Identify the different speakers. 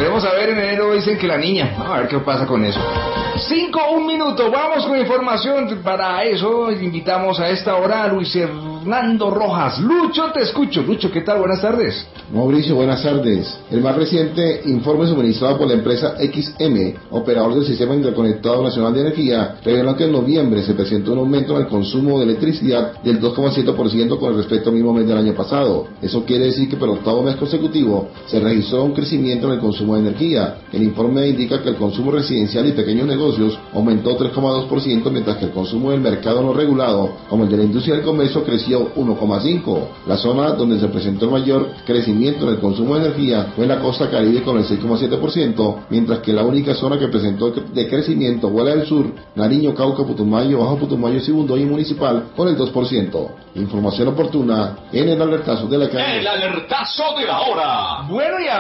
Speaker 1: Veremos a ver, en enero dicen que la niña. A ver qué pasa con eso. 1 minuto, vamos con información. Para eso invitamos a esta hora a Luis Hernando Rojas. Lucho, te escucho. Lucho, ¿qué tal? Buenas tardes.
Speaker 2: Mauricio, buenas tardes. El más reciente informe suministrado por la empresa XM, operador del Sistema Interconectado Nacional de Energía, reveló que en noviembre se presentó un aumento en el consumo de electricidad del 2,7% con respecto al mismo mes del año pasado. Eso quiere decir que por octavo mes consecutivo se registró un crecimiento en el consumo de energía. El informe indica que el consumo residencial y pequeños negocios aumentó 3,2%, mientras que el consumo del mercado no regulado, como el de la industria y el comercio, creció 1,5%. La zona donde se presentó el mayor crecimiento en el consumo de energía fue la costa caribe con el 6,7%, mientras que la única zona que presentó de crecimiento fue la del sur, Nariño, Cauca, Putumayo, Bajo Putumayo, Sibundoy y Municipal con el 2%. Información oportuna en el alertazo de la calle.
Speaker 3: El alertazo de la hora.
Speaker 1: Bueno, y